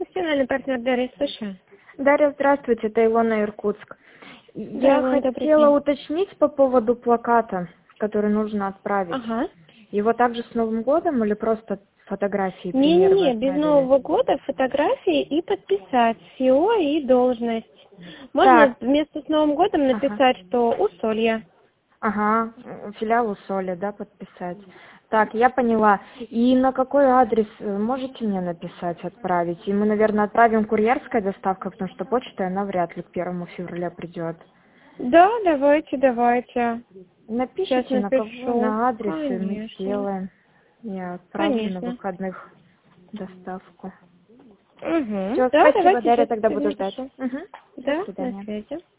Профессиональный партнер Дарья, слушаю. Дарья, здравствуйте, это Илона, Иркутск. Да, Я Илона, добрый хотела день. уточнить по поводу плаката, который нужно отправить. Ага. Его также с Новым годом или просто фотографии, примеры вы Не-не-не, без отправили? Нового года фотографии и подписать СИО и должность. Можно Так, вместо с Новым годом ага, написать, что Усолье. ага, филиал Усолья, да, подписать. Так, я поняла. И на какой адрес можете мне написать, отправить? И мы, наверное, отправим курьерской доставкой, потому что почта, она вряд ли к 1 февраля придет. Да, давайте. Сейчас Напишите, на кого, напишу. на адрес, и мы Конечно. сделаем. Я отправлю на Конечно. выходных доставку. Угу. Все, Да, спасибо, давайте Дарья, сейчас тогда буду ждать. напишу. Угу. До Да, на свидания. связи.